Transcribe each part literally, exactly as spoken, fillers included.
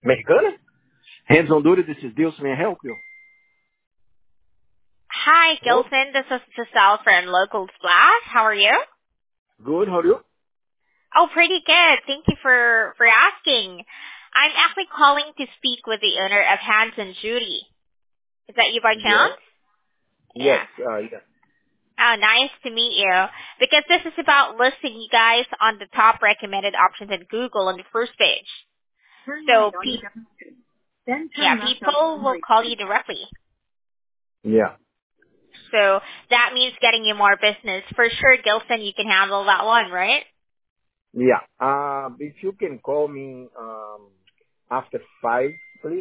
Mexicana? Hands on duty, this is Deus. May I help you? Hi, Hello? Gilson. This is Giselle from Local Splash. How are you? Good, how are you? Oh, pretty good. Thank you for, for asking. I'm actually calling to speak with the owner of Hands and Judy. Is that you by Yes. chance? Yes, Yeah. uh, yes. Oh, nice to meet you. Because this is about listing you guys on the top recommended options in Google on the first page. Turn right So, on pe- Yonge Street. Then yeah, turn left on people will Sunbury call you Street. directly. Yeah. So that means getting you more business. For sure, Gilson, you can handle that one, right? Yeah. Uh, if you can call me um, after five, please.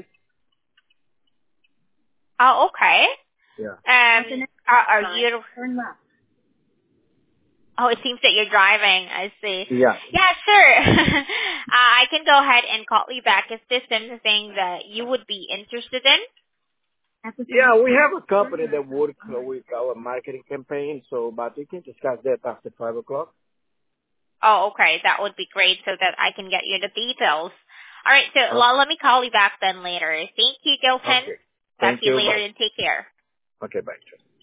Oh, okay. Yeah. Um, At the next are, are sign, you? turn left. Oh, it seems that you're driving. I see. Yeah. Yeah, sure. uh, I can go ahead and call you back. Is this something that you would be interested in? At the Yeah, next we sign, have a company turn left that on work uh, Sunbury with our marketing campaign, so, but we can discuss that after five o'clock. Oh, okay. That would be great so that I can get you the details. All right. So, Uh, well, let me call you back then later. Thank you, Gilson. okay. Talk Thank to you you. later Bye. and take care. Okay, bye.